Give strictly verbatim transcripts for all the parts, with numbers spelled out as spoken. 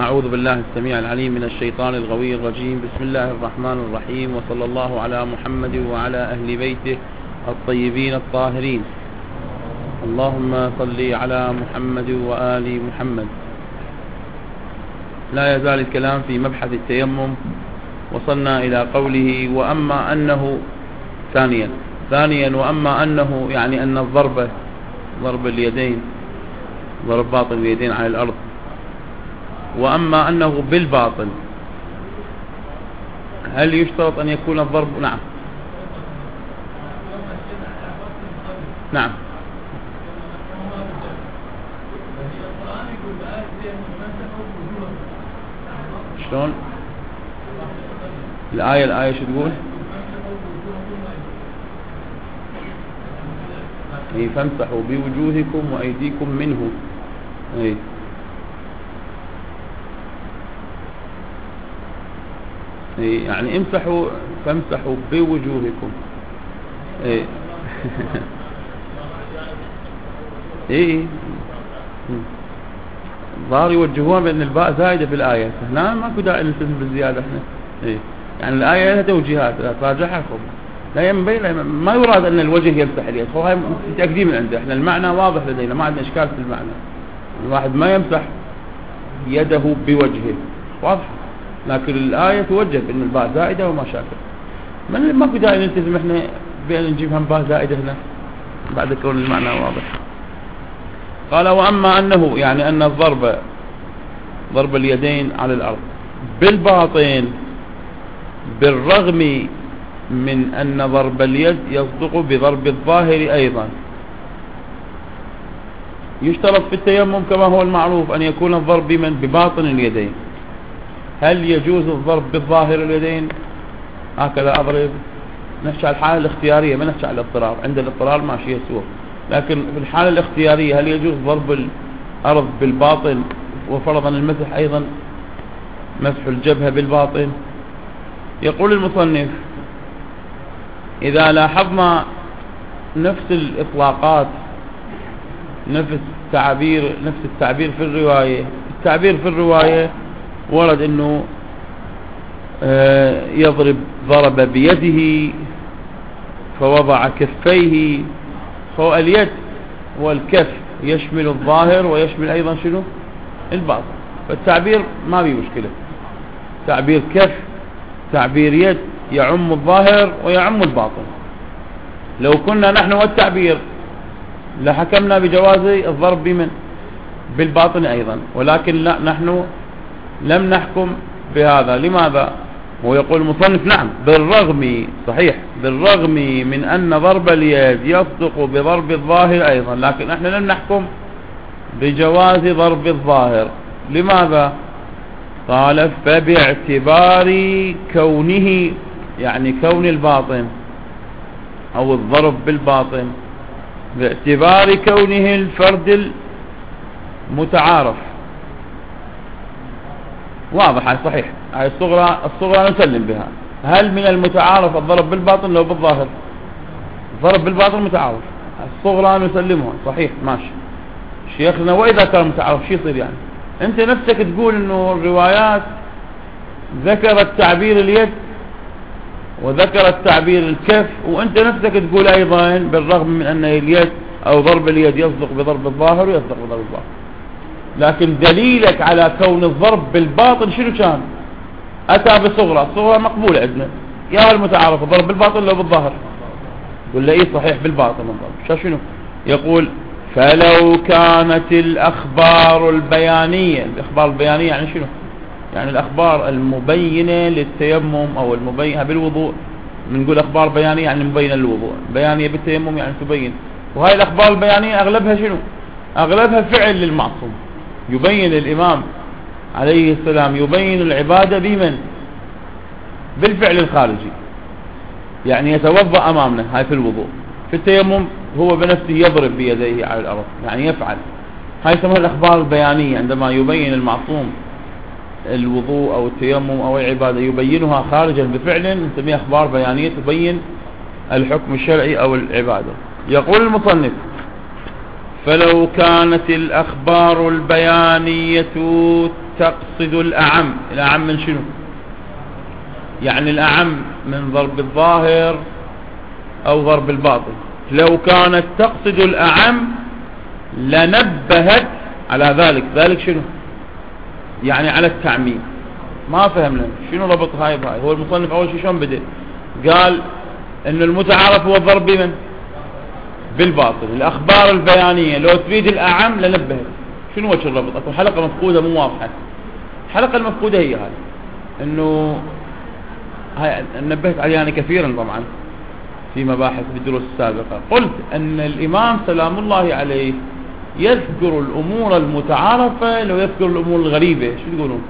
أعوذ بالله السميع العليم من الشيطان الغوي الرجيم. بسم الله الرحمن الرحيم، وصلى الله على محمد وعلى أهل بيته الطيبين الطاهرين. اللهم صل على محمد وآل محمد. لا يزال الكلام في مبحث التيمم. وصلنا إلى قوله وأما أنه ثانيا ثانيا وأما أنه يعني أن الضربة ضرب اليدين ضرب باطن اليدين على الأرض، وأما أنه بالباطن هل يشترط أن يكون الضرب؟ نعم نعم شلون الآية الآية شو تقول؟ اي فامسحوا بوجوهكم وأيديكم منه. اي اي يعني امسحوا فامسحوا بوجوهكم. اي اي ظاهر يوجهوها بأن الباء زائدة في الآية، هنا ماكو داعي نلتزم بالزيادة احنا. اي يعني الآية لها توجيهات تراجعها. لا ينبغي ما يراد أن الوجه يمسح اليد، هو هاي تقديم من عنده. احنا المعنى واضح لدينا، ما عندنا إشكال في المعنى. الواحد ما يمسح يده بوجهه واضح، لكن الآية توجه بأن الباء زائدة وما شاكل. ما في داعي نلتزم احنا بأن نجيب هم باء زائدة هنا بعد كون المعنى واضح. قال وأما أنه يعني أن الضرب ضرب اليدين على الأرض بالباطن بالرغم من أن ضرب اليد يصدق بضرب الظاهر أيضا. يشترط في التيمم كما هو المعروف أن يكون الضرب بمن بباطن اليدين. هل يجوز الضرب بالظاهر اليدين؟ هكذا أضرب، نحكي على الحالة الاختيارية، ما نحكي على الاضطرار. عند الاضطرار ماشي يسوى، لكن في الحالة الاختيارية هل يجوز ضرب الأرض بالباطن؟ وفرضا المسح أيضا مسح الجبهة بالباطن. يقول المصنف إذا لاحظنا نفس الإطلاقات نفس التعبير نفس التعبير في الرواية التعبير في الرواية ورد أنه يضرب ضرب بيده فوضع كفيه، فهو اليد والكف يشمل الظاهر ويشمل أيضا شنو الباطن، فالتعبير ما بيه مشكلة. تعبير كف تعبير يد يعم الظاهر ويعم الباطن. لو كنا نحن والتعبير لحكمنا بجواز الضرب بمن بالباطن أيضا، ولكن لا، نحن لم نحكم بهذا. لماذا؟ هو يقول المصنف نعم بالرغم صحيح بالرغم من أن ضرب اليد يصدق بضرب الظاهر أيضا، لكن نحن لم نحكم بجواز ضرب الظاهر. لماذا؟ قال فباعتبار كونه يعني كون الباطن أو الضرب بالباطن باعتبار كونه الفرد المتعارف. واضح هاي صحيح، هاي الصغرى الصغرى نسلم بها. هل من المتعارف الضرب بالباطن لو بالظاهر؟ الضرب بالباطن متعارف، الصغرى نسلمها صحيح ماشي. شيخنا وإذا كان متعارف شو يصير؟ يعني انت نفسك تقول انه الروايات ذكرت تعبير اليد وذكرت تعبير الكف، وانت نفسك تقول ايضا بالرغم من ان اليد او ضرب اليد يصدق بضرب الظاهر ويصدق بضرب الظاهر، لكن دليلك على كون الضرب بالباطن شنو كان؟ اتى بصغرى، الصغرى مقبول عندنا يا المتعارف ضرب بالباطن لو بالظاهر؟ قل لي ايه صحيح بالباطن الضرب. شنو يقول؟ فلو كانت الأخبار البيانية، الأخبار البيانية يعني شنو؟ يعني الأخبار المبينة للتيمم أو المبينة بالوضوء. بنقول أخبار بيانية يعني مبينة للوضوء، بيانية بالتيمم يعني تبين. وهاي الأخبار البيانية أغلبها شنو؟ أغلبها فعل للمعصوم، يبين الإمام عليه السلام يبين العبادة بمن؟ بالفعل الخارجي، يعني يتوضأ أمامنا، هاي في الوضوء. في التيمم هو بنفسه يضرب بيديه على الأرض، يعني يفعل. هاي يسمى الأخبار البيانية، عندما يبين المعصوم الوضوء أو التيمم أو العبادة يبينها خارجا بفعل نسميها أخبار بيانية تبين الحكم الشرعي أو العبادة. يقول المصنف فلو كانت الأخبار البيانية تقصد الأعم. الأعم من شنو؟ يعني الأعم من ضرب الظاهر أو ضرب الباطل. لو كانت تقصد الأعم لنبهت على ذلك. ذلك شنو؟ يعني على التعميم. ما فهمنا شنو ربط هاي بهاي. هو المصنف أول شيء شلون بدأ؟ قال إن المتعارف هو الضرب بمن؟ بالباطل. الأخبار البيانية لو تريد الأعم لنبهت. شنو وجه الربط؟ أكو حلقة مفقودة مو واضحة. الحلقة المفقودة هي هاي، إنه هاي نبهت عليها أنا كثيرا طبعا في مباحث بالدروس السابقة. قلت أن الإمام سلام الله عليه يذكر الأمور المتعارفة لو يذكر الأمور الغريبة. شو تقولون؟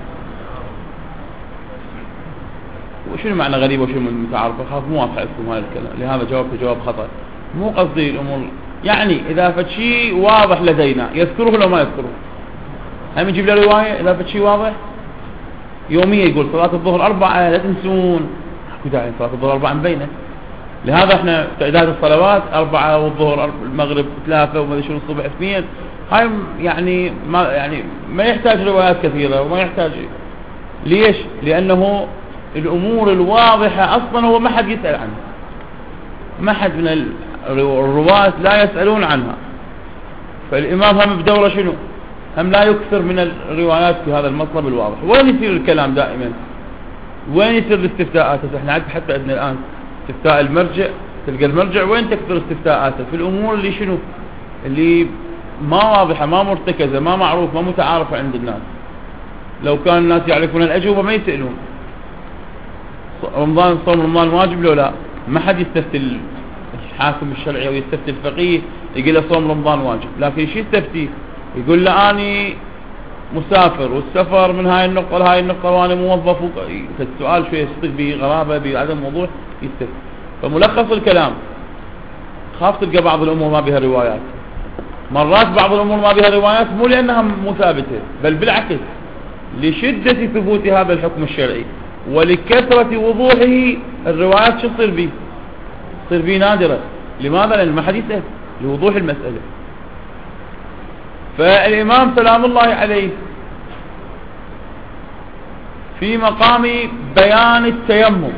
وشنو معنى غريبة وشنو متعارفة؟ خاف مو واضح لكم هذا الكلام، لهذا جوابت جواب خطأ. مو قصدي الأمور، يعني إذا فد شيء واضح لدينا يذكره لو ما يذكره. هم نجيب له رواية إذا فد شيء واضح يومية، يقول صلاة الظهر أربعة لا تنسون. اكو داعي صلاة الظهر أربعة مبينة. لهذا احنا تعداد الصلوات أربعة والظهر المغرب ثلاثة وما شنو الصبح اثنين. هاي يعني ما يعني ما يحتاج روايات كثيرة وما يحتاج. ليش؟ لأنه الأمور الواضحة أصلا هو ما حد يسأل عنها. ما حد من الرواة لا يسألون عنها. فالإمام هم بدورة شنو؟ هم لا يكثر من الروايات في هذا المطلب الواضح. وين يصير الكلام دائما؟ وين يصير الاستفتاءات؟ احنا حتى عندنا الآن استفتاء المرجع، تلقى المرجع وين تكثر استفتاءاته؟ في الأمور اللي شنو؟ اللي ما واضحة، ما مرتكزة، ما معروف، ما متعارفة عند الناس. لو كان الناس يعرفون الأجوبة ما يسألون. رمضان صوم رمضان واجب لو لا؟ ما حد يستفتي الحاكم الشرعي أو يستفتي الفقيه يقول له صوم رمضان واجب. لكن شو يستفتي؟ يقول له أني مسافر والسفر من هاي النقطة لهاي النقطة وأنا موظف. فالسؤال شوية يصير به غرابة بعدم وضوح يستفتي. فملخص الكلام، خاف تلقى بعض الأمور ما بها روايات. مرات بعض الأمور ما بها روايات مو لأنها مو ثابتة، بل بالعكس لشدة ثبوت هذا الحكم الشرعي ولكثرة وضوحه الروايات شو تصير به؟ تصير به نادرة. لماذا؟ لأن ما حد يسأل لوضوح المسألة. فالإمام سلام الله عليه في مقام بيان التيمم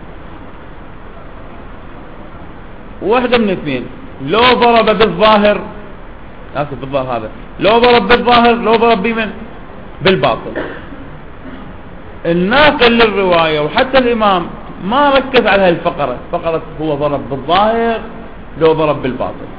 واحدة من اثنين، لو ضرب بالظاهر، آسف بالظاهر هذا، لو ضرب بالظاهر لو ضرب بمن؟ بالباطل. الناقل للرواية وحتى الإمام ما ركز على هالفقرة، فقرة هو ضرب بالظاهر لو ضرب بالباطل.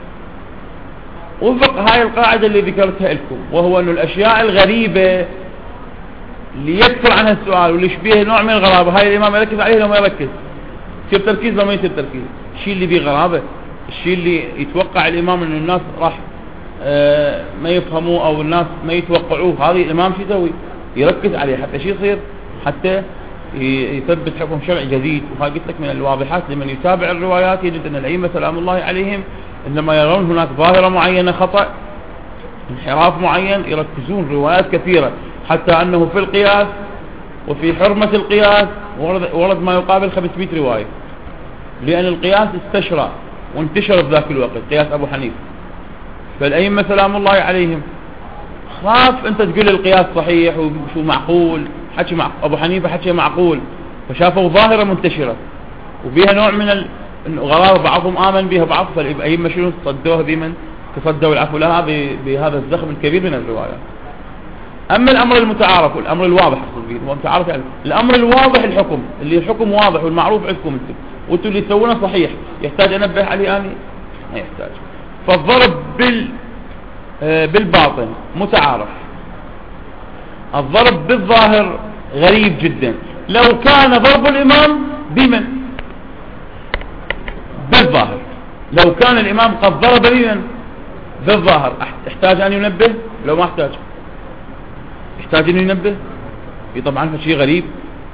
وفق هاي القاعدة اللي ذكرتها لكم، وهو أن الأشياء الغريبة اللي يكثر عنها السؤال واللي يشبيه نوع من الغرابة، هاي الإمام يركز عليه لو ما يركز، يصير تركيز لو ما يصير تركيز. الشيء اللي بيه غرابة، الشيء اللي يتوقع الإمام أن الناس راح آه ما يفهموه أو الناس ما يتوقعوه، هذه الإمام شو يسوي؟ يركز عليه حتى شيء يصير، حتى يثبت حكم شرعي جديد. وهاي قلت لك من الواضحات لمن يتابع الروايات يجد أن الأئمة سلام الله عليهم إنما يرون هناك ظاهرة معينة خطأ، انحراف معين، يركزون روايات كثيرة، حتى أنه في القياس وفي حرمة القياس ورد, ورد ما يقابل خمسمائة رواية، لأن القياس استشرى وانتشر في ذاك الوقت، قياس أبو حنيفة. فالأئمة سلام الله عليهم خاف أنت تقول القياس صحيح وشو معقول، حكي مع أبو حنيفة حكي معقول، فشافوا ظاهرة منتشرة وبيها نوع من الغرابة، بعضهم آمن بها بعض، فالأئمة شنو صدوها بمن تصدوا العفو لها بهذا الزخم الكبير من الروايات. أما الأمر المتعارف والأمر الواضح، هو متعارف يعني الأمر الواضح الحكم اللي الحكم واضح والمعروف عندكم انتم وانتم اللي تسوونه صحيح، يحتاج أنبه عليه أني؟ ما يحتاج. فالضرب بال بالباطن متعارف، الضرب بالظاهر غريب جدا. لو كان ضرب الإمام بمن؟ بالظاهر. لو كان الإمام قد ضرب بمن؟ بالظاهر، احتاج أن ينبه؟ لو ما احتاج يحتاج أن ينبه؟ في طبعا شيء غريب.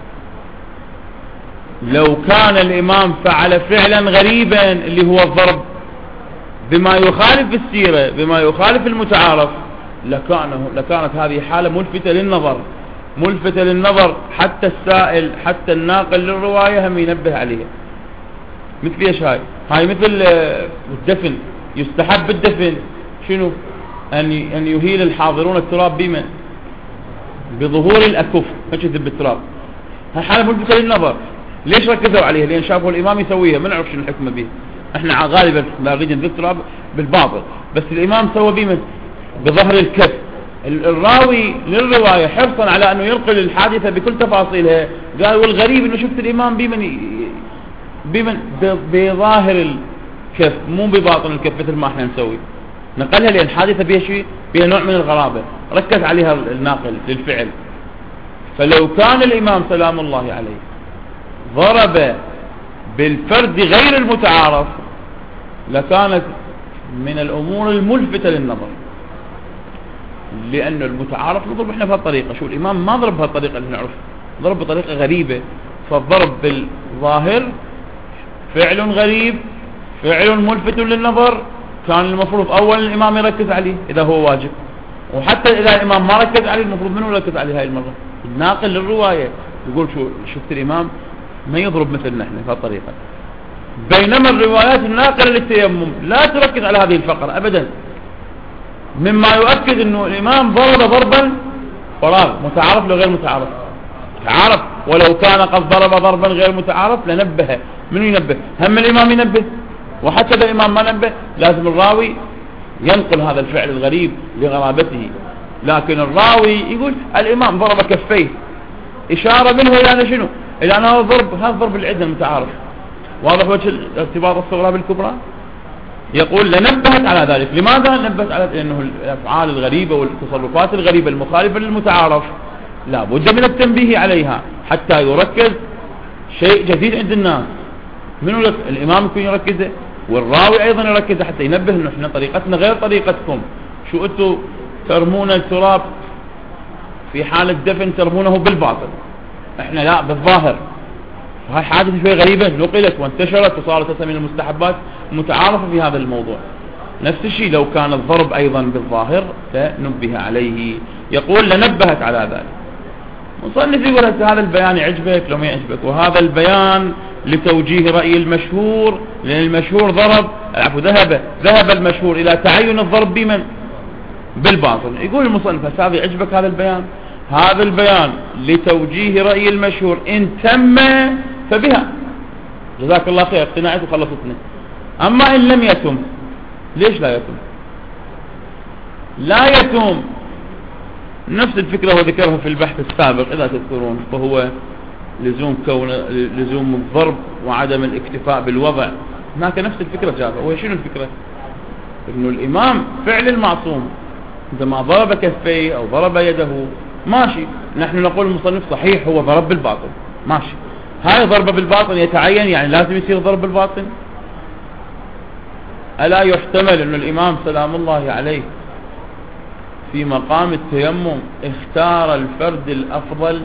لو كان الإمام فعل فعلا غريبا اللي هو الضرب بما يخالف السيرة، بما يخالف المتعارف، لكانه لكانت هذه حالة ملفتة للنظر، ملفتة للنظر، حتى السائل حتى الناقل للرواية هم ينبه عليها. مثل ايش هاي؟ هاي مثل الدفن، يستحب الدفن شنو؟ أن أن يهيل الحاضرون التراب بمن؟ بظهور الأكف، مش يذب التراب. هالحالة ملفتة للنظر. ليش ركزوا عليها؟ لأن شافوا الإمام يسويها، ما نعرف شنو الحكمة به. احنا غالبا لا نريد نذب التراب بالباطل، بس الإمام سوى بمن؟ بظهر الكف. الراوي للرواية حرصا على أنه ينقل الحادثة بكل تفاصيلها قال والغريب أنه شفت الإمام بمن بمن بظاهر الكف مو بباطن الكف مثل ما احنا نسوي. نقلها لأن الحادثة بها شيء، بها نوع من الغرابة، ركز عليها الناقل للفعل. فلو كان الإمام سلام الله عليه ضرب بالفرد غير المتعارف لكانت من الأمور الملفتة للنظر، لأن المتعارف نضرب احنا بهالطريقة. شو الإمام ما ضرب بهالطريقة اللي نعرف، ضرب بطريقة غريبة. فالضرب بالظاهر فعل غريب، فعل ملفت للنظر، كان المفروض أولا الإمام يركز عليه إذا هو واجب، وحتى إذا الإمام ما ركز عليه المفروض منه يركز عليه هاي المرة. الناقل للرواية يقول شو شفت الإمام ما يضرب مثلنا احنا بهالطريقة. بينما الروايات الناقلة للتيمم لا تركز على هذه الفقرة أبدا، مما يؤكد أنه الإمام ضرب ضربا فراغ متعارف لغير متعارف. تعارف ولو كان قد ضرب ضربا غير متعارف لنبه. من ينبه؟ هم الإمام ينبه، وحتى إذا الإمام ما نبه لازم الراوي ينقل هذا الفعل الغريب لغرابته. لكن الراوي يقول الإمام ضرب كفيه، إشارة منه إلى أنه شنو؟ إلى أنه ضرب، هذا ضرب العدة المتعارف. واضح وجه الارتباط الصغرى بالكبرى؟ يقول لنبهت على ذلك. لماذا نبهت على ذلك؟ لأنه الأفعال الغريبة والتصرفات الغريبة المخالفة للمتعارف لا بد من التنبيه عليها حتى يركز شيء جديد عند الناس. منو الإمام يكون يركزه، والراوي أيضا يركزه حتى ينبه أنه احنا طريقتنا غير طريقتكم. شو أنتوا ترمون التراب في حال الدفن ترمونه بالباطل، احنا لا بالظاهر. وهي حادثة شوي غريبة نقلت وانتشرت وصارت من المستحبات متعارفة في هذا الموضوع. نفس الشيء لو كان الضرب أيضا بالظاهر لنبه عليه. يقول لنبهت على ذلك. مصنف يقول هذا البيان يعجبك لو ما يعجبك، وهذا البيان لتوجيه رأي المشهور، لأن المشهور ضرب العفو ذهب ذهب المشهور إلى تعين الضرب بمن؟ بالباطل. يقول المصنف هذا يعجبك هذا البيان؟ هذا البيان لتوجيه رأي المشهور إن تم فبها، جزاك الله خير، اقتنعت وخلصتنا. أما إن لم يتم، ليش لا يتم؟ لا يتم نفس الفكرة وذكرها في البحث السابق إذا تذكرون، وهو لزوم كون لزوم الضرب وعدم الاكتفاء بالوضع. هناك نفس الفكرة جابها. وهي شنو الفكرة؟ إنه الإمام فعل المعصوم عندما ضرب كفيه أو ضرب يده ماشي، نحن نقول المصنف صحيح هو ضرب بالباطل ماشي. هاي ضربة بالباطل يتعين يعني لازم يصير ضرب بالباطل؟ ألا يحتمل أن الإمام سلام الله عليه في مقام التيمم اختار الفرد الأفضل؟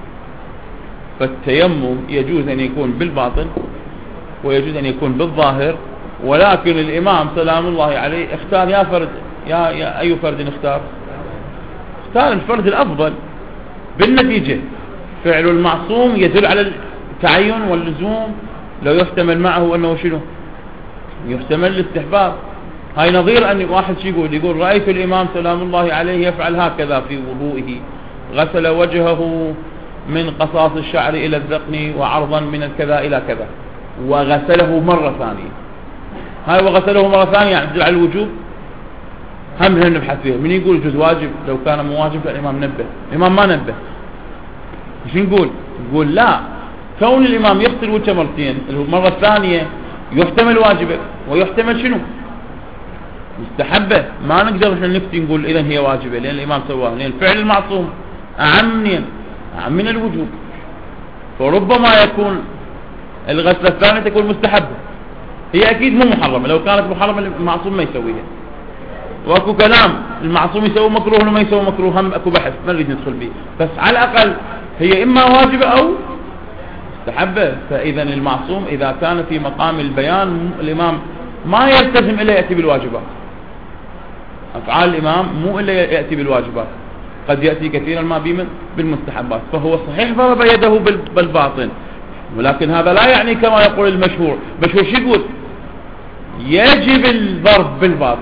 فالتيمم يجوز أن يكون بالباطن ويجوز أن يكون بالظاهر، ولكن الإمام سلام الله عليه اختار يا فرد يا, يا أي فرد اختار؟ اختار الفرد الأفضل. بالنتيجة فعل المعصوم يدل على التعين واللزوم، لو يحتمل معه أنه شنو؟ يحتمل الاستحباب. هاي نظير أن واحد شي يقول يقول رأيت الإمام سلام الله عليه يفعل هكذا في وضوئه، غسل وجهه من قصاص الشعر إلى الذقن وعرضا من الكذا إلى كذا وغسله مرة ثانية. هاي وغسله مرة ثانية يعني تدل على الوجوب؟ هم هنا نبحث فيها. من يقول جزء واجب؟ لو كان مو واجب فالإمام نبه. الإمام ما نبه. ايش نقول؟ نقول لا، كون الإمام يغسل وجهه مرتين المرة الثانية يحتمل واجبه ويحتمل شنو؟ مستحبه. ما نقدر احنا نفتي نقول اذا هي واجبه لان الامام سواها، لان الفعل المعصوم اعم من اعم من الوجوب. فربما يكون الغسله الثانيه تكون مستحبه، هي اكيد مو محرمه. لو كانت محرمه المعصوم ما يسويها. واكو كلام المعصوم يسوي مكروه وما يسوي مكروه، هم اكو بحث ما نريد ندخل به، بس على الاقل هي اما واجبه او مستحبه. فاذا المعصوم اذا كان في مقام البيان الامام ما يلتزم الا ياتي بالواجبات. أفعال الإمام مو إلا يأتي بالواجبات، قد يأتي كثيرا ما بيمن بالمستحبات. فهو صحيح ضرب يده بالباطن، ولكن هذا لا يعني كما يقول المشهور. مشهور شو يقول؟ يجب الضرب بالباطن.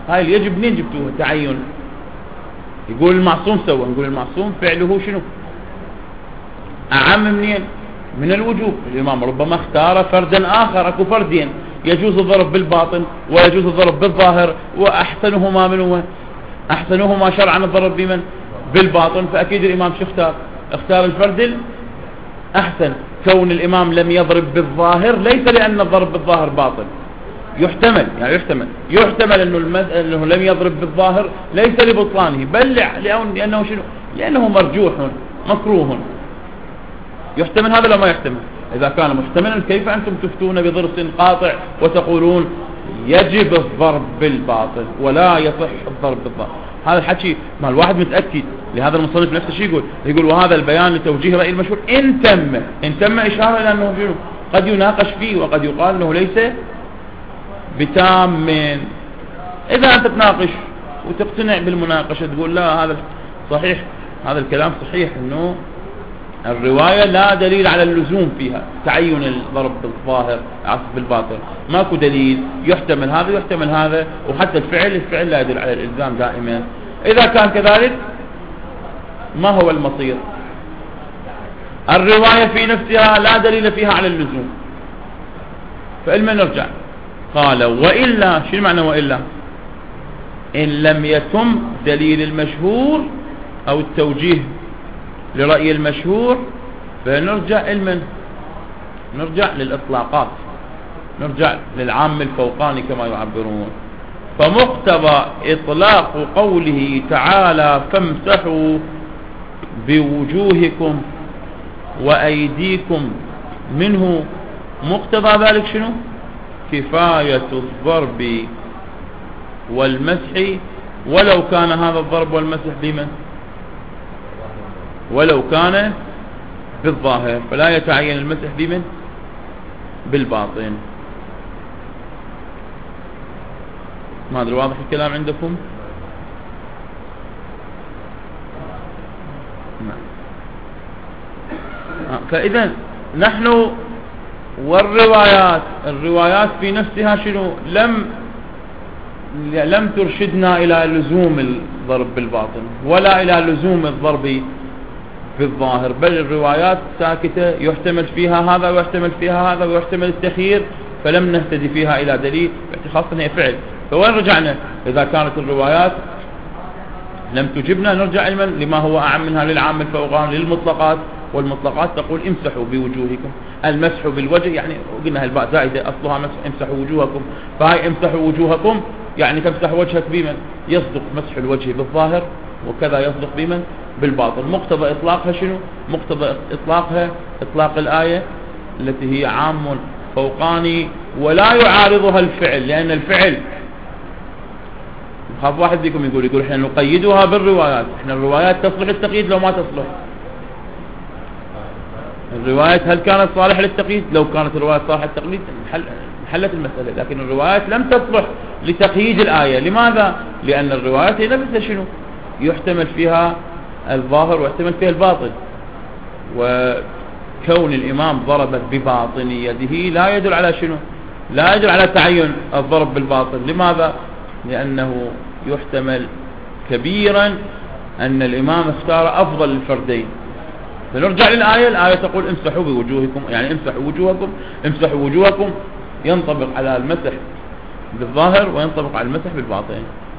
هاي اليجب منين جبتوها تعين؟ يقول المعصوم سوى، نقول المعصوم فعله شنو أعم منين؟ من الوجوب. الإمام ربما اختار فردا آخر، أكو فردين يجوز الضرب بالباطن ويجوز الضرب بالظاهر، وأحسنهما من هو؟ أحسنهما شرعا الضرب بمن؟ بالباطن. فأكيد الإمام شو اختار؟ اختار الفرد الأحسن. كون الإمام لم يضرب بالظاهر ليس لأن الضرب بالظاهر باطل، يحتمل يعني يحتمل يحتمل أنه, المز... أنه لم يضرب بالظاهر ليس لبطلانه، بل لأنه شنو؟ لأنه مرجوح مكروه. يحتمل هذا لو ما يحتمل؟ إذا كان محتملا كيف أنتم تفتون بضرس قاطع وتقولون يجب الضرب بالباطل ولا يصح الضرب بالظاهر؟ هذا الحكي ما الواحد متأكد. لهذا المصنف نفسه شيء يقول يقول وهذا البيان لتوجيه رأي المشهور إن تم إن تم إشارة إلى أنه شنو قد يناقش فيه وقد يقال أنه ليس بتام. إذا أنت تناقش وتقتنع بالمناقشة تقول لا هذا صحيح، هذا الكلام صحيح أنه الرواية لا دليل على اللزوم فيها تعين الضرب بالظاهر عصف بالباطل، ماكو دليل، يحتمل هذا يحتمل هذا، وحتى الفعل الفعل لا يدل على الإلزام دائما. إذا كان كذلك ما هو المصير؟ الرواية في نفسها لا دليل فيها على اللزوم، فإلما نرجع. قال وإلا، شو المعنى وإلا؟ إن لم يتم دليل المشهور أو التوجيه لرأي المشهور فنرجع إلمن نرجع للإطلاقات، نرجع للعام الفوقاني كما يعبرون. فمقتضى إطلاق قوله تعالى فامسحوا بوجوهكم وأيديكم منه، مقتضى ذلك شنو؟ كفاية الضرب والمسح، ولو كان هذا الضرب والمسح بمن؟ ولو كان بالظاهر، فلا يتعين المسح بمن؟ بالباطن. ما أدري واضح الكلام عندكم؟ فإذا نحن والروايات الروايات في نفسها شنو؟ لم لم ترشدنا إلى لزوم الضرب بالباطن ولا إلى لزوم الضرب بالظاهر، بل الروايات ساكتة يحتمل فيها هذا ويحتمل فيها هذا ويحتمل التخيير، فلم نهتدي فيها إلى دليل، خاصة هي فعل. فوين رجعنا؟ إذا كانت الروايات لم تجبنا نرجع لما هو أعم منها للعام الفوقاني للمطلقات، والمطلقات تقول امسحوا بوجوهكم. المسح بالوجه يعني قلنا الباء زائدة أصلها مسح امسحوا وجوهكم، فهي امسحوا وجوهكم يعني تمسح وجهك بمن؟ يصدق مسح الوجه بالظاهر وكذا يصدق بمن؟ بالباطن. مقتضى إطلاقها شنو؟ مقتضى إطلاقها إطلاق الآية التي هي عام فوقاني ولا يعارضها الفعل، لأن الفعل خاف واحد فيكم يقول يقول احنا نقيدها بالروايات، احنا الروايات تصلح التقييد لو ما تصلح الروايات. هل كانت صالحة للتقييد؟ لو كانت الروايات صالحة للتقييد حلت المسألة، لكن الروايات لم تصلح لتقييد الآية. لماذا؟ لأن الروايات هي نفسها شنو؟ يحتمل فيها الظاهر ويحتمل فيها الباطن، وكون الإمام ضرب بباطن يده لا يدل على شنو؟ لا يدل على تعين الضرب بالباطن. لماذا؟ لأنه يحتمل كبيرا أن الإمام اختار أفضل الفردين. فنرجع للآية، الآية تقول امسحوا بوجوهكم، يعني امسحوا وجوهكم، امسحوا وجوهكم ينطبق على المسح بالظاهر وينطبق على المسح بالباطن.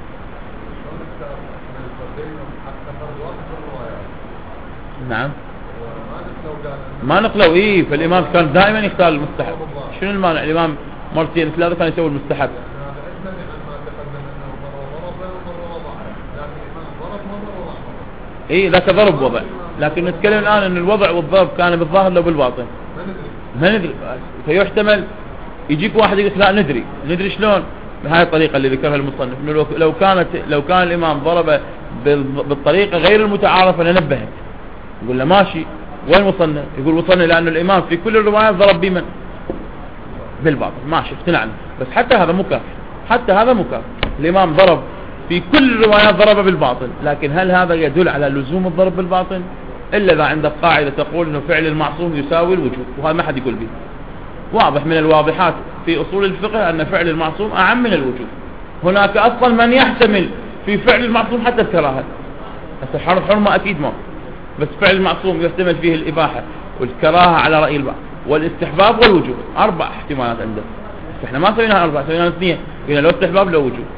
نعم ما نقلوا ايه، فالإمام كان دائما يختار المستحب. شنو المانع؟ الإمام مرتين ثلاثة كان يسوي المستحب. ايه ذاك ضرب وضع، لكن نتكلم الآن ان الوضع والضرب كان بالظاهر لو بالباطن ما ندري. فيحتمل يجيك واحد يقول لا ندري ندري شلون؟ بهاي الطريقة اللي ذكرها المصنف، انه لو كانت لو كان الإمام ضرب بالطريقة غير المتعارفة لنبهك. يقول له ماشي، وين وصلنا؟ يقول وصلنا لأن الإمام في كل الروايات ضرب بمن؟ بالباطن. ماشي اقتنعنا، بس حتى هذا مكافر، حتى هذا مكافر. الإمام ضرب في كل الروايات ضرب بالباطن، لكن هل هذا يدل على لزوم الضرب بالباطن؟ إلا إذا عندك قاعدة تقول إنه فعل المعصوم يساوي الوجوب، وهذا ما حد يقول به. واضح من الواضحات في أصول الفقه أن فعل المعصوم أعم من الوجوب، هناك أصلا من يحتمل في فعل المعصوم حتى الكراهة. الحرمة أكيد ما، بس فعل المعصوم يحتمل فيه الإباحة والكراهة على رأي البعض والاستحباب والوجوب. أربع احتمالات عنده. احنا ما سوينا أربع، سوينا اثنين، قلنا لو استحباب لو وجوب.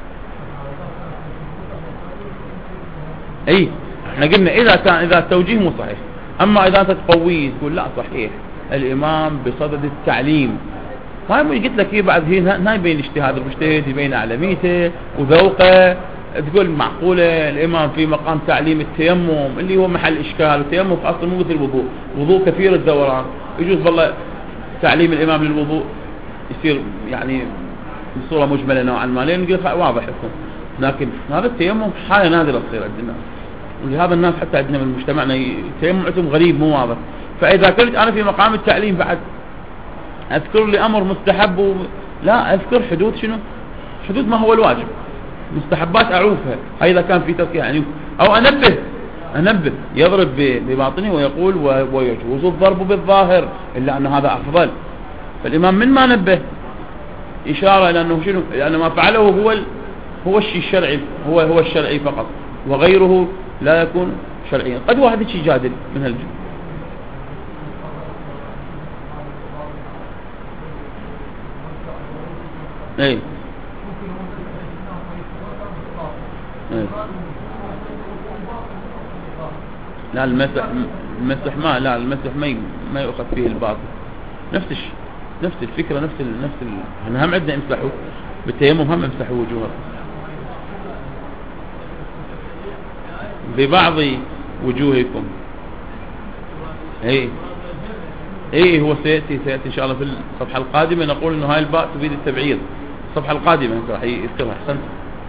اي احنا قلنا اذا كان اذا التوجيه مو صحيح. اما اذا انت تقويه تقول لا صحيح الامام بصدد التعليم، ما قلت لك ايه بعد هي هنا يبين اجتهاد المجتهد، يبين اعلميته وذوقه. تقول معقوله الامام في مقام تعليم التيمم اللي هو محل اشكال، والتيمم في اصل مو مثل الوضوء، وضوء كثير الدوران، يجوز والله تعليم الامام للوضوء يصير يعني بصوره مجمله نوعا ما، لين نقول واضح لكم. لكن هذا التيمم حاله نادره تصير عند الناس، ولهذا الناس حتى عندنا من مجتمعنا التيمم عندهم غريب مو واضح. فاذا كنت انا في مقام التعليم بعد اذكر لي امر مستحب و... لا اذكر حدود شنو؟ حدود ما هو الواجب، مستحبات اعوفها، هاي اذا كان في تركيها يعني. او انبه انبه يضرب بباطنه ويقول ويجوز الضرب بالظاهر الا ان هذا افضل. فالامام من ما نبه اشاره الى انه شنو؟ لان ما فعله هو ال... هو الشيء الشرعي، هو هو الشرعي فقط، وغيره لا يكون شرعيا. قد واحد شيء جادل من هالجو. اي اي لا المسح المسح ما لا المسح ما ما يؤخذ فيه الباطل. نفس الشيء، نفس الفكره، نفس ال... نفس ال... احنا هم عندنا امسحوا بالتيمم، هم امسحوا وجوههم ببعض وجوهكم. اي اي هو سيأتي سيأتي ان شاء الله في الصفحة القادمة. نقول انه هاي الباء تفيد التبعيض. الصفحة القادمة راح يذكرها. احسنت.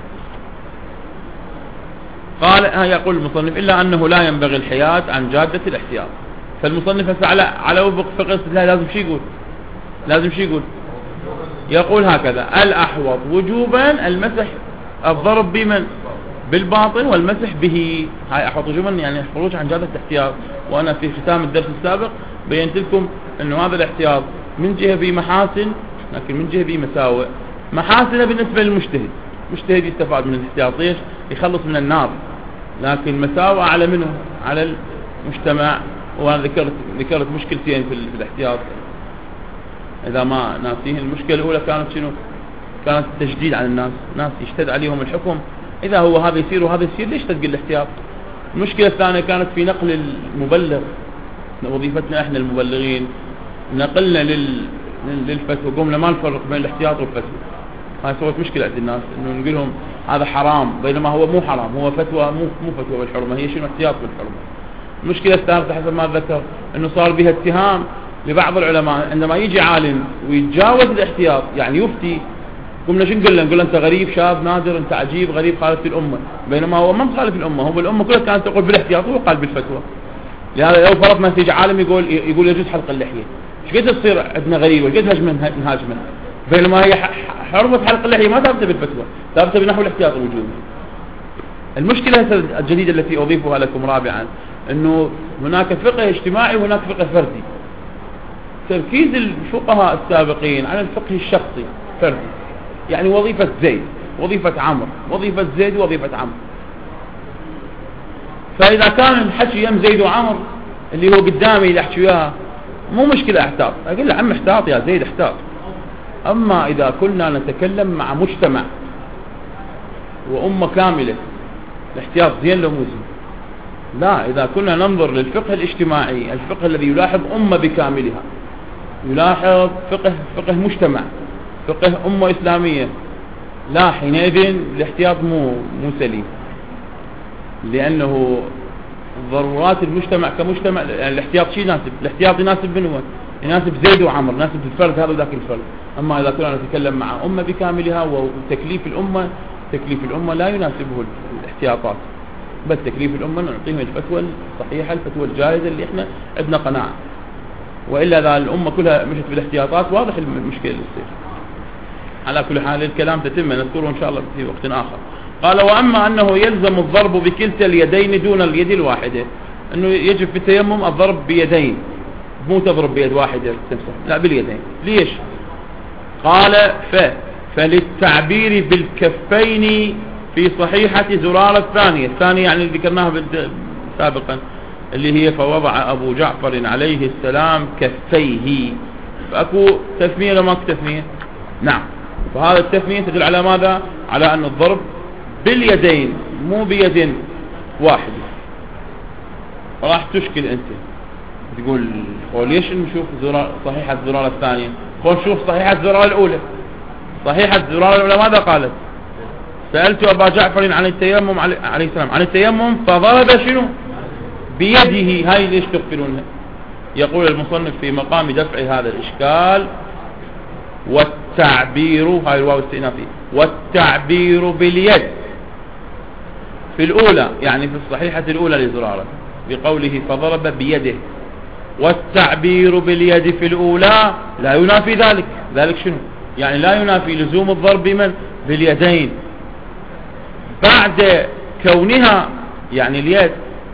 قال ها يقول المصنف الا انه لا ينبغي الحياد عن جادة الاحتياط. فالمصنف هسه على على وفق فقه الاستدلال لازم شي يقول؟ لازم شي يقول؟ يقول هكذا: الاحوط وجوبا المسح الضرب بمن؟ بالباطن والمسح به. هاي احوط وجوبا يعني خروج عن جادة الاحتياط. وانا في ختام الدرس السابق بينت لكم انه هذا الاحتياط من جهة به محاسن، لكن من جهة به مساوئ. محاسنه بالنسبة للمجتهد، مجتهد يستفاد من الاحتياط ايش؟ يخلص من النار. لكن مساوئ على منه؟ على المجتمع. وانا ذكرت ذكرت مشكلتين في الاحتياط اذا ما ناسيه. المشكلة الاولى كانت شنو؟ كانت التشديد على الناس، ناس يشتد عليهم الحكم، اذا هو هذا يصير وهذا يصير ليش تقل الاحتياط؟ المشكلة الثانية كانت في نقل المبلغ. وظيفتنا احنا المبلغين نقلنا لل... للفتوى، قمنا ما نفرق بين الاحتياط والفتوى. هاي صارت مشكلة عند الناس انه نقول لهم هذا حرام بينما هو مو حرام، هو فتوى مو مو فتوى بالحرمة، هي شنو؟ احتياط بالحرمة. المشكلة الثالثة حسب ما ذكر انه صار بها اتهام لبعض العلماء عندما يجي عالم ويتجاوز الاحتياط يعني يفتي، قمنا شو نقول له؟ نقول له انت غريب شاذ نادر، انت عجيب غريب خالف الامه، بينما هو ما مخالف الامه، هو الامه كلها كانت تقول بالاحتياط وهو قال بالفتوى. لهذا لو فرضنا تيجي عالم يقول يقول يجوز حلق اللحيه، ايش قد تصير عندنا غريبه؟ ايش قد هجمه نهاجمه؟ بينما هي حرمه حلق اللحيه ما ثابته بالفتوى، ثابته بنحو الاحتياط الوجوبي. المشكله الجديده التي اضيفها لكم رابعا انه هناك فقه اجتماعي وهناك فقه فردي. تركيز الفقهاء السابقين على الفقه الشخصي فردي، يعني وظيفة زيد وظيفة عمرو، وظيفة زيد وظيفة عمرو. فإذا كان الحكي يم زيد وعمر اللي هو قدامي اللي أحكي وياه مو مشكلة احتاط، أقول له عم احتاط يا زيد احتاط. أما إذا كنا نتكلم مع مجتمع وأمة كاملة الاحتياط زين لو مو زين؟ لا، إذا كنا ننظر للفقه الاجتماعي، الفقه الذي يلاحظ أمة بكاملها، يلاحظ فقه فقه مجتمع، فقه أمة إسلامية، لا حينئذ الاحتياط مو مو سليم، لأنه ضرورات المجتمع كمجتمع. يعني الاحتياط شيء يناسب، الاحتياط يناسب منه؟ يناسب زيد وعمر، يناسب الفرد هذا وذاك الفرد. أما إذا كنا نتكلم مع أمة بكاملها وتكليف الأمة، تكليف الأمة لا يناسبه الاحتياطات، بل تكليف الأمة نعطيهم الفتوى الصحيحة، الفتوى الجائزة اللي احنا عندنا قناعة. وإلا إذا الأمة كلها مشت بالاحتياطات واضح المشكلة اللي تصير. على كل حال الكلام تتم نذكره إن شاء الله في وقت آخر. قال: وأما أنه يلزم الضرب بكلتا اليدين دون اليد الواحدة، أنه يجب في التيمم الضرب بيدين، مو تضرب بيد واحدة تمسح، لا باليدين. ليش؟ قال: ف فللتعبير بالكفين في صحيحة زرارة الثانية. الثانية يعني اللي ذكرناها سابقا اللي هي فوضع أبو جعفر عليه السلام كفيه، فأكو تثمية ولا ماكو تثمية؟ نعم. فهذا التثمية تدل على ماذا؟ على أن الضرب باليدين مو بيد واحدة. راح تشكل أنت تقول ليش نشوف زرار صحيحة الزرارة الثانية، خل نشوف صحيحة الزرارة الأولى. صحيحة الزرارة الأولى ماذا قالت؟ سألت أبا جعفر عن التيمم عليه السلام عن التيمم فضرب شنو؟ بيده. هاي ليش تغفلونها؟ يقول المصنف في مقام دفع هذا الإشكال والتعبير، هاي الواو استئنافية، والتعبير باليد في الأولى يعني في الصحيحة الأولى لزرارة بقوله فضرب بيده، والتعبير باليد في الأولى لا ينافي ذلك. ذلك شنو؟ يعني لا ينافي لزوم الضرب من باليدين بعد كونها، يعني اليد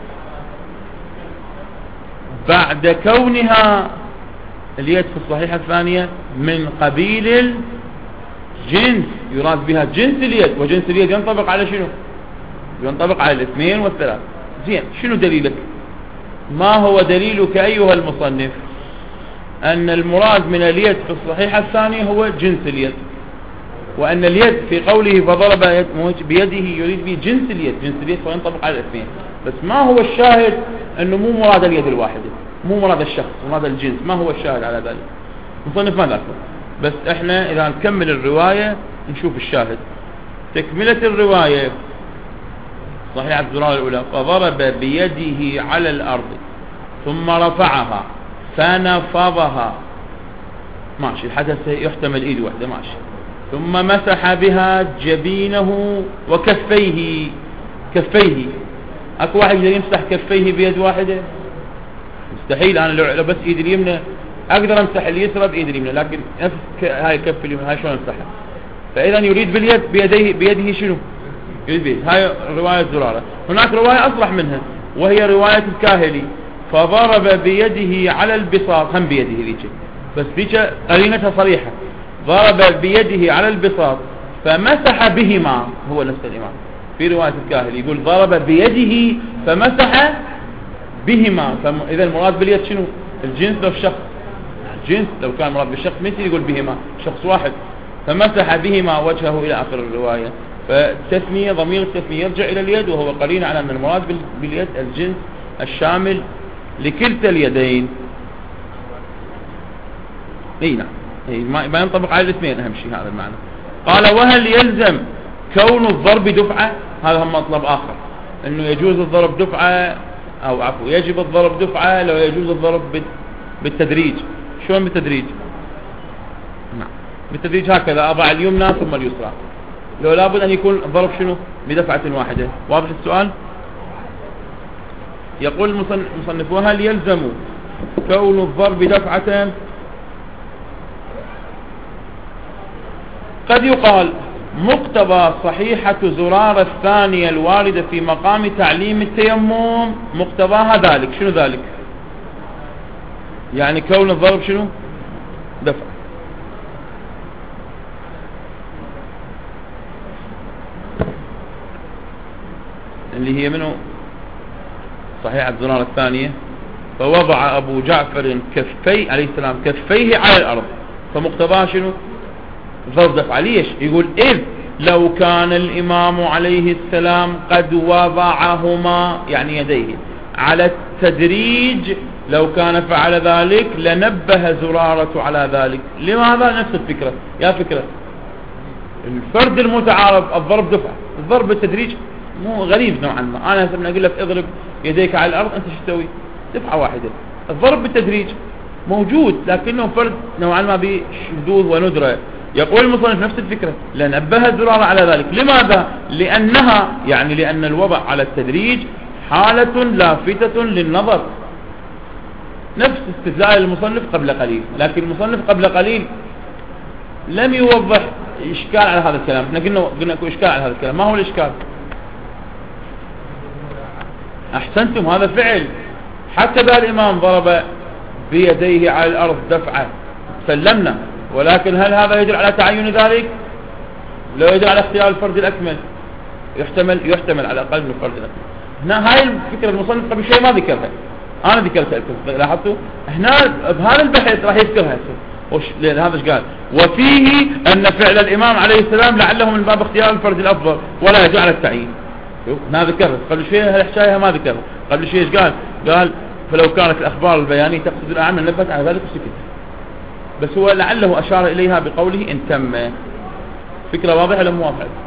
بعد كونها اليد في الصحيحة الثانية من قبيل الجنس، يراد بها جنس اليد، وجنس اليد ينطبق على شنو؟ ينطبق على الاثنين والثلاث. زين، شنو دليلك؟ ما هو دليلك أيها المصنف أن المراد من اليد في الصحيحة الثانية هو جنس اليد، وأن اليد في قوله فضرب بيده يريد به جنس اليد، جنس اليد فينطبق على الاثنين. بس ما هو الشاهد؟ أنه مو مراد اليد الواحدة، مو مراد الشخص، مراد الجنس. ما هو الشاهد على ذلك؟ المصنف ما ذكر، بس احنا إذا نكمل الرواية نشوف الشاهد. تكملة الرواية صحيح الزرارة الأولى فضرب بيده على الأرض ثم رفعها فنفضها، ماشي، الحدث يحتمل إيد واحدة، ماشي، ثم مسح بها جبينه وكفيه. كفيه، اكو واحد يقدر يمسح كفيه بيد واحدة؟ مستحيل. انا لو بس ايد اليمنى اقدر امسح اليسرى بايد اليمنى، لكن نفس هاي كف اليمنى هاي شلون امسحها؟ فاذا يريد باليد بيديه بيده شنو؟ يريد بيد. هاي رواية زرارة. هناك رواية اصلح منها وهي رواية الكاهلي فضرب بيده على البساط، هم بيده ذيك، بس ذيك قرينتها صريحة، ضرب بيده على البساط فمسح بهما. هو نفس الإمام في رواية الكاهلي يقول ضرب بيده فمسح بهما. إذا المراد باليد شنو؟ الجنس لو الشخص، الجنس لو كان مراد بالشخص مثل يقول بهما شخص واحد، فمسح بهما وجهه إلى آخر الرواية. فالتثنية ضمير التثنية يرجع إلى اليد، وهو قرين على أن المراد باليد الجنس الشامل لكلتا اليدين. اي نعم، ما ينطبق على الاثنين، اهم شيء هذا المعنى. قال وهل يلزم كون الضرب دفعة؟ هذا هم مطلب اخر، انه يجوز الضرب دفعة، او عفوا يجب الضرب دفعة لو يجوز الضرب بالتدريج. شلون بالتدريج؟ نعم بالتدريج، هكذا اضع اليمنى ثم اليسرى، لو لابد ان يكون الضرب شنو؟ بدفعة واحدة. واضح السؤال؟ يقول المصنف وهل يلزم كون الضرب دفعة؟ قد يقال مقتضى صحيحة زرارة الثانية الواردة في مقام تعليم التيمم مقتضاها ذلك. شنو ذلك؟ يعني كون الضرب شنو؟ دفع. اللي هي منه صحيحة زرارة الثانية فوضع أبو جعفر كفي عليه السلام كفيه على الأرض، فمقتضاها شنو؟ ضرب دفع. ليش؟ يقول إذ لو كان الإمام عليه السلام قد وضعهما يعني يديه على التدريج، لو كان فعل ذلك لنبه زرارة على ذلك. لماذا؟ نفس الفكرة، يا فكرة الفرد المتعارف الضرب دفع، الضرب بالتدريج مو غريب نوعا ما. أنا هسه أقول لك اضرب يديك على الأرض، أنت شو تسوي؟ دفعة واحدة. الضرب بالتدريج موجود لكنه فرد نوعا ما بشذوذ وندرة. يقول المصنف نفس الفكرة، لنبه الزرارة على ذلك. لماذا؟ لأنها يعني لأن الوضع على التدريج حالة لافتة للنظر، نفس استدلال المصنف قبل قليل. لكن المصنف قبل قليل لم يوضح إشكال على هذا الكلام. احنا قلنا قلنا اكو إشكال على هذا الكلام. ما هو الإشكال؟ أحسنتم، هذا فعل. حتى ذا الإمام ضرب بيديه على الأرض دفعة، سلمنا، ولكن هل هذا يدل على تعين ذلك؟ لو يدل على اختيار الفرد الأكمل يحتمل يحتمل على الأقل من الفرد الأكمل. هنا هاي الفكرة المصنف قبل شيء ما ذكرها، أنا ذكرتها لكم لاحظتوا. هنا بهذا البحث راح يذكرها وش لأن هذا ايش قال؟ وفيه أن فعل الإمام عليه السلام لعله من باب اختيار الفرد الأفضل ولا يجوز على التعيين. شوف هنا ذكرها قبل شيء، هالحكاية ما ذكرها قبل شيء. ايش قال؟ قال فلو كانت الأخبار البيانية تقصد الأعم نبت على ذلك وسكت، بس هو لعله أشار إليها بقوله إن تم. فكرة واضحة ولا مو واضحة؟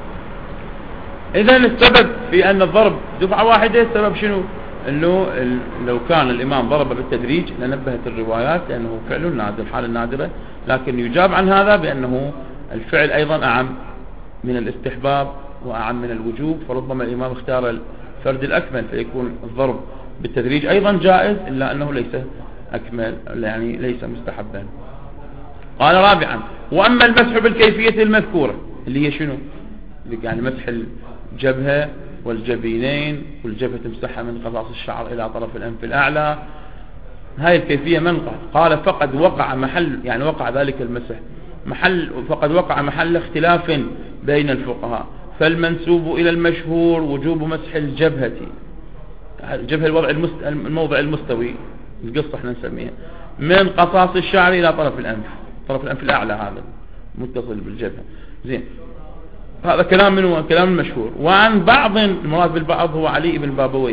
إذا السبب في أن الضرب دفعة واحدة السبب شنو؟ أنه لو كان الإمام ضرب بالتدريج لنبهت الروايات لأنه فعل نادر، حالة نادرة، لكن يجاب عن هذا بأنه الفعل أيضا أعم من الاستحباب وأعم من الوجوب، فربما الإمام اختار الفرد الأكمل فيكون الضرب بالتدريج أيضا جائز، إلا أنه ليس أكمل يعني ليس مستحبا. قال رابعا وأما المسح بالكيفية المذكورة اللي هي شنو؟ يعني مسح الجبهة والجبينين والجبهة تمسحها من قصاص الشعر إلى طرف الأنف الأعلى، هاي الكيفية منقع. قال فقد وقع محل يعني وقع ذلك المسح محل فقد وقع محل اختلاف بين الفقهاء، فالمنسوب إلى المشهور وجوب مسح الجبهة، الجبهة الوضع المست... الموضع المستوي القصة احنا نسميها، من قصاص الشعر إلى طرف الأنف، طرف الأنف الأعلى هذا متصل بالجبهة. زين، هذا كلام منه كلام المشهور. وعن بعض، المراد بالبعض هو علي بن بابويه،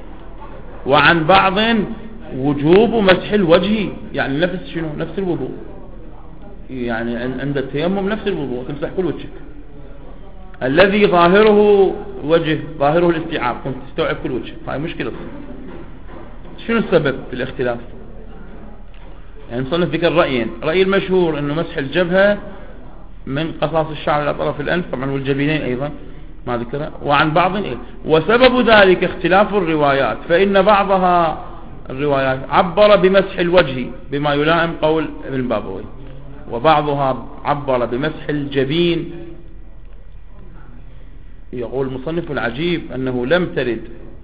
وعن بعض وجوب مسح الوجه، يعني نفس شنو؟ نفس الوضوء، يعني عند التيمم نفس الوضوء تمسح كل وجهك الذي ظاهره وجه ظاهره الاستيعاب، كنت تستوعب كل وجهك. هاي مشكلة. شنو السبب في الاختلاف؟ يعني نصنف ذكر رأيين. رأي المشهور انه مسح الجبهة من قصاص الشعر الى طرف الانف طبعا والجبينين ايضا ما ذكره. وعن بعض إيه؟ وسبب ذلك اختلاف الروايات، فإن بعضها الروايات عبر بمسح الوجه بما يلائم قول ابن بابوي، وبعضها عبر بمسح الجبين. يقول المصنف العجيب أنه لم ترد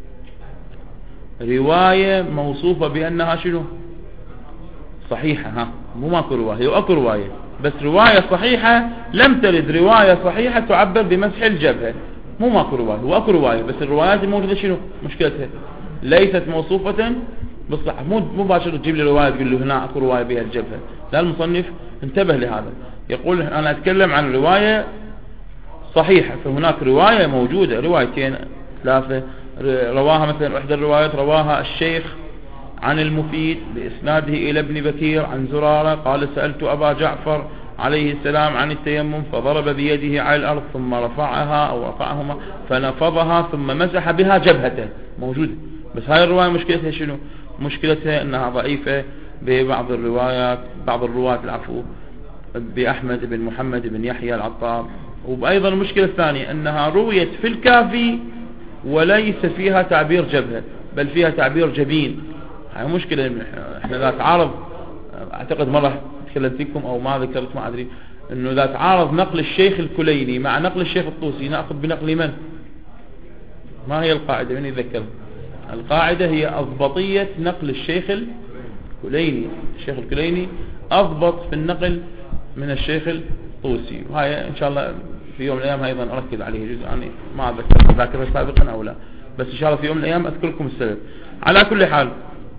رواية موصوفة بأنها شنو؟ صحيحة. ها مو ماكو رواية، واكو رواية بس رواية صحيحة، لم ترد رواية صحيحة تعبر بمسح الجبهة. مو ماكو رواية واكو رواية، بس الروايات الموجودة شنو مشكلتها؟ ليست موصوفة بالصحة. مو مباشرة تجيب لي رواية تقول له هنا اكو رواية بها الجبهة، لا. المصنف انتبه لهذا، يقول انا اتكلم عن رواية صحيحة، فهناك رواية موجودة، روايتين ثلاثة رواها مثلا احدى الروايات رواها الشيخ عن المفيد بإسناده إلى ابن بكير عن زرارة قال سألت أبا جعفر عليه السلام عن التيمم فضرب بيده على الأرض ثم رفعها أو رفعهما فنفضها ثم مسح بها جبهته، موجود. بس هاي الرواية مشكلتها شنو؟ مشكلتها أنها ضعيفة ببعض الروايات، بعض الرواة العفو بأحمد بن محمد بن يحيى العطار. وأيضا المشكلة الثانية أنها رويت في الكافي وليس فيها تعبير جبهة بل فيها تعبير جبين. هاي مشكلة. احنا لا تعارض، اعتقد مرة تكلمت لكم او ما ذكرت ما ادري، انه لا تعارض نقل الشيخ الكليني مع نقل الشيخ الطوسي، ناخذ بنقل من؟ ما هي القاعدة؟ من يذكر؟ القاعدة هي اضبطية نقل الشيخ الكليني. الشيخ الكليني اضبط في النقل من الشيخ الطوسي، وهاي ان شاء الله في يوم من الايام ايضا اركز عليه جزء، يعني ما ذكرت ذاكرة سابقا او لا، بس ان شاء الله في يوم من الايام اذكركم السبب. على كل حال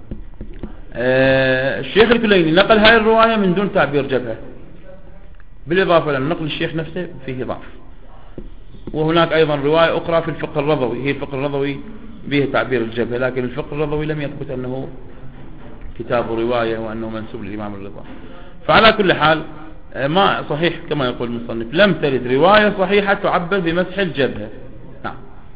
آه الشيخ الكليني نقل هاي الرواية من دون تعبير جبهة، بالإضافة لأن نقل الشيخ نفسه فيه ضعف. وهناك أيضا رواية أخرى في الفقه الرضوي، هي الفقه الرضوي به تعبير الجبهة، لكن الفقه الرضوي لم يثبت أنه كتاب رواية وأنه منسوب للإمام الرضا. فعلى كل حال آه ما صحيح كما يقول المصنف، لم ترد رواية صحيحة تعبر بمسح الجبهة. نعم.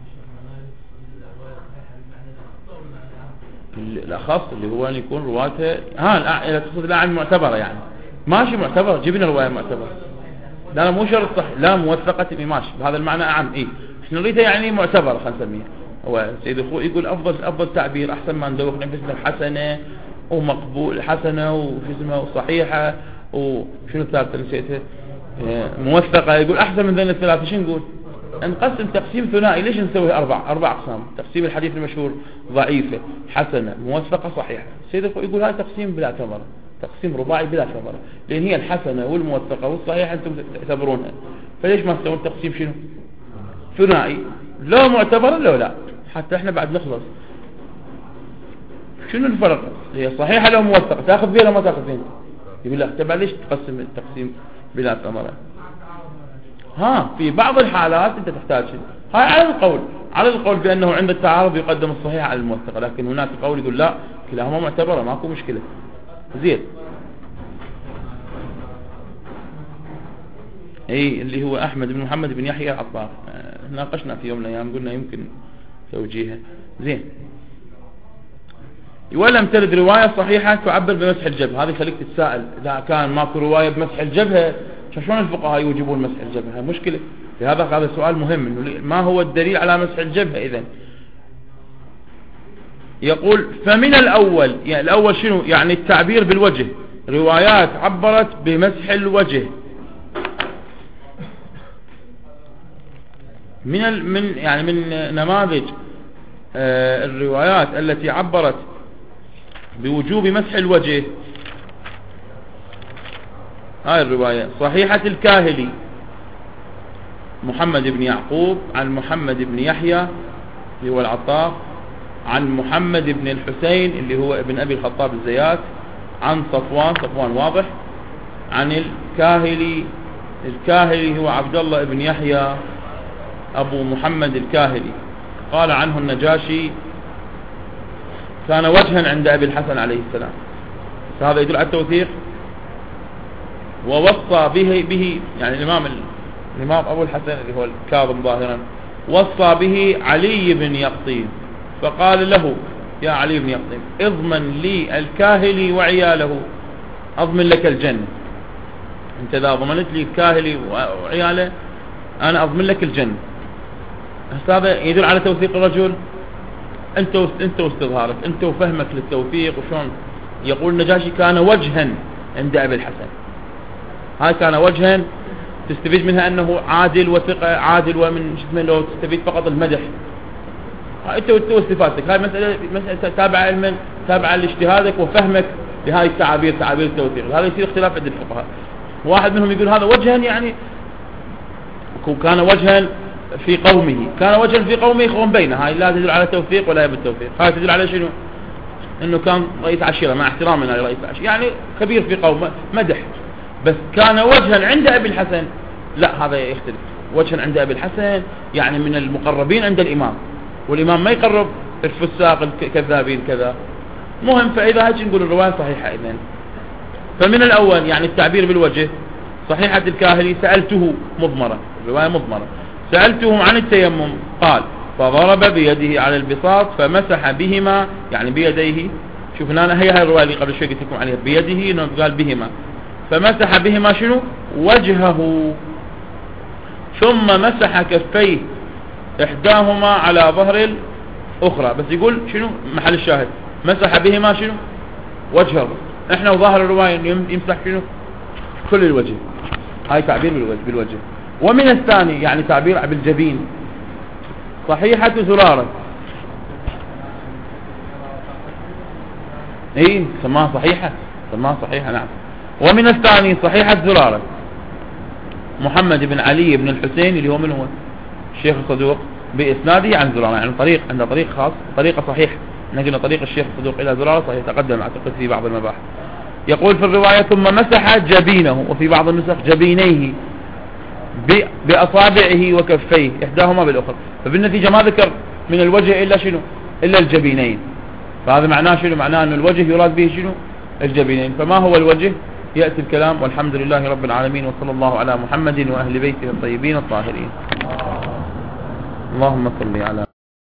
الأخص اللي هو أن يكون رواته ها إذا تقصد الأعلى معتبرة، يعني ماشي معتبرة، جبنا رواية معتبرة، لا مو شرط صح، لا موثقة ماشي بهذا المعنى أعم. إيه إحنا نريدها يعني معتبرة خلينا نسميها. هو سيد أخوي يقول أفضل أفضل تعبير أحسن ما ندوخ نفسنا حسنة ومقبول، حسنة وفزمة وصحيحة وشنو الثالثة نسيتها موثقة، يقول أحسن من ذين الثلاثة. شو نقول؟ نقسم تقسيم ثنائي، ليش نسوي أربع أربع أقسام؟ تقسيم الحديث المشهور ضعيفة حسنة موثقة صحيحة. سيد يقول هذا تقسيم بلا ثمرة، تقسيم رباعي بلا ثمرة، لأن هي الحسنة والموثقة والصحيحة أنتم تعتبرونها، فليش ما تسوون تقسيم شنو ثنائي؟ لو معتبر لو لا، حتى احنا بعد نخلص. شنو الفرق؟ هي صحيحة لو موثقة تاخذ فيها لو ما تاخذ فيها؟ يقول لا تبع ليش تقسم التقسيم بلا ثمرة؟ ها في بعض الحالات انت تحتاج هاي على القول على القول بانه عند التعارض يقدم الصحيح على الموثقة، لكن هناك قول يقول لا كلاهما معتبرة ماكو مشكلة. زين. اي اللي هو احمد بن محمد بن يحيى العطار، ناقشنا في يوم من الايام قلنا يمكن توجيهه. زين. ولم ترد رواية صحيحة تعبر بمسح الجبهة، هذه خليك تتساءل اذا كان ماكو رواية بمسح الجبهة شلون الفقهاء يوجبون مسح الجبهة؟ مشكلة. لهذا هذا سؤال مهم، انه ما هو الدليل على مسح الجبهة؟ اذن يقول فمن الاول، يعني الاول شنو؟ يعني التعبير بالوجه، روايات عبرت بمسح الوجه. من ال من يعني من نماذج آه الروايات التي عبرت بوجوب مسح الوجه هاي الرواية صحيحة الكاهلي محمد بن يعقوب عن محمد بن يحيى اللي هو العطار عن محمد بن الحسين اللي هو ابن أبي الخطاب الزيات عن صفوان صفوان واضح عن الكاهلي. الكاهلي هو عبد الله بن يحيى أبو محمد الكاهلي. قال عنه النجاشي كان وجها عند أبي الحسن عليه السلام، فهذا يدل على التوثيق. ووصى به به يعني الإمام الإمام أبو الحسن اللي هو الكاظم ظاهرا وصى به علي بن يقطين، فقال له يا علي بن يقطين اضمن لي الكاهلي وعياله أضمن لك الجنة. انت إذا ضمنت لي الكاهلي وعياله أنا أضمن لك الجنة. هذا يدل على توثيق الرجل. انت انت واستظهارك انت وفهمك للتوثيق وشون. يقول النجاشي كان وجها عند أبي الحسن، هاي كان وجها تستفيد منها أنه عادل وثقة عادل، ومن شو لو تستفيد فقط المدح. انت واستفادتك هاي مسألة مسألة تابعة علما تابعة لاجتهادك وفهمك لهاي التعابير تعابير التوثيق. هذا يصير اختلاف عند الفقهاء. واحد منهم يقول هذا وجها يعني كان وجها في قومه كان وجها في قومه يخون بينه، هاي لا تدل على توثيق ولا يبدو التوثيق. هاي تدل على شنو؟ انه كان رئيس عشيرة مع احترامنا لرئيس عشيرة يعني كبير في قومه مدح. بس كان وجها عند أبي الحسن لا هذا يختلف. وجها عند أبي الحسن يعني من المقربين عند الإمام، والإمام ما يقرب الفساق الكذابين كذا. مهم. فإذا هاجي نقول الرواية صحيحة إذن. فمن الأول يعني التعبير بالوجه صحيحة الكاهلي سألته مضمرة، الرواية مضمرة سألته عن التيمم قال فضرب بيده على البساط فمسح بهما يعني بيديه. شوفنا أنا هي هاي الرواية اللي قبل شوي قلت لكم عليها بيده قال بهما فمسح بهما شنو وجهه ثم مسح كفيه إحداهما على ظهر الأخرى. بس يقول شنو محل الشاهد مسح بهما شنو وجهه. احنا وظاهر الرواية يمسح شنو كل الوجه. هاي تعبير بالوجه, بالوجه. ومن الثاني يعني تعبير بالجبين صحيحة زرارة ايه سماها صحيحة سماها صحيحة نعم. ومن الثاني صحيحة زرارة محمد بن علي بن الحسين اللي هو من هو الشيخ الصدوق بإسناده عن زرارة يعني طريق عند طريق خاص طريقة صحيح. نجد طريق الشيخ الصدوق إلى زرارة صحيح تقدم أعتقد في بعض المباحث. يقول في الرواية ثم مسح جبينه وفي بعض النسخ جبينيه بأصابعه وكفيه إحداهما بالأخرى. فبالنتيجة ما ذكر من الوجه إلا شنو إلا الجبينين. فهذا معناه شنو معناه أن الوجه يراد به شنو الجبينين. فما هو الوجه يأتي الكلام. والحمد لله رب العالمين وصلى الله على محمد وأهل بيته الطيبين الطاهرين. اللهم صل على